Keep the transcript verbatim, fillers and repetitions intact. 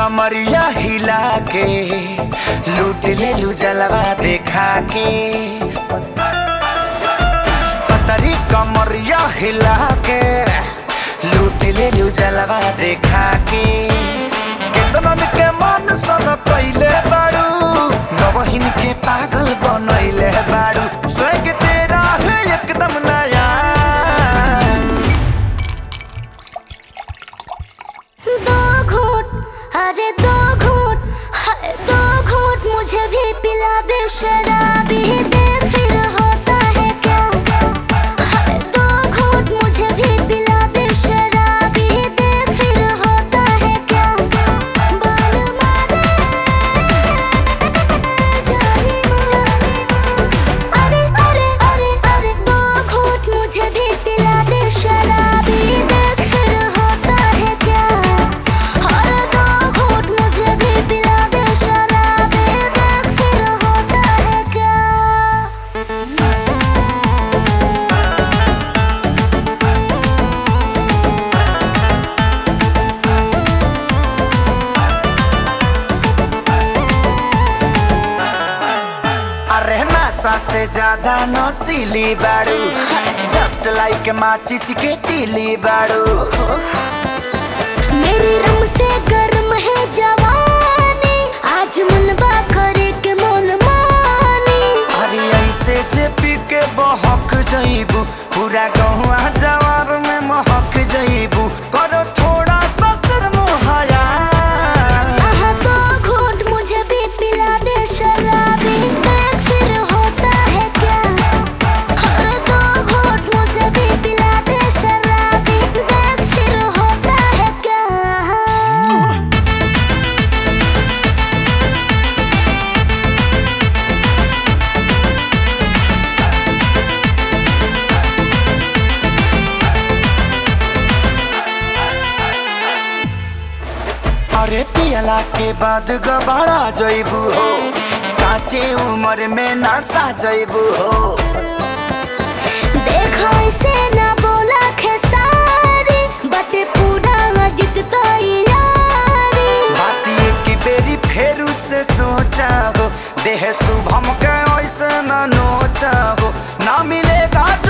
कमरिया हिला के लूट ले लू जलवा देखा के। पतरी कमरिया हिला के लूट ले लू जलवा देखा के। केतनन के मन सन कइले बाड़ू नवहिन के पागल बनैले बाड़ू। स्वर्ग तेरा है एकदम नया। दो घूंट अरे दो घूंट हाय दो घूंट मुझे भी पिला दे शराबी दे फिर होता है क्या। हाय दो घूंट मुझे भी पिला दे शराबी दे फिर होता है क्या। बाल मारे जारी जारी अरे अरे अरे अरे दो घूंट मुझे भी पिला दे शराबी दे फिर होता है क्या। और दो घूंट मुझे भी पिला दे शराबी दे फिर होता है क्या। अरे नशा से ज्यादा नशीली बाड़ू जस्ट लाइक माचिस के तीली बाड़ू। मेरी रंग से गर्म है जवानी आज मनवा करे के मोल मानी। अरे ऐसे जे पी के बहक जइबू पूरा गहुआ जवार में महक जइबू। करो थोड़ा सा शर्म हया। आहा दो घूंट मुझे भी पिला दे शराबी देख फिर होता है क्या। और दो घूंट मुझे भी पिला दे शराबी देख फिर होता है क्या। अरे पियला के बाद गबाड़ा जइबू हो काचे उम्र में नशा जइबू हो। देखा इसे ना बोला खेसारी बटे पूरा जित तैयारी। बात ये कि तेरी फेरू से सोचा हो देह शुभम के ऐसे न नोचा हो ना मिलेगा।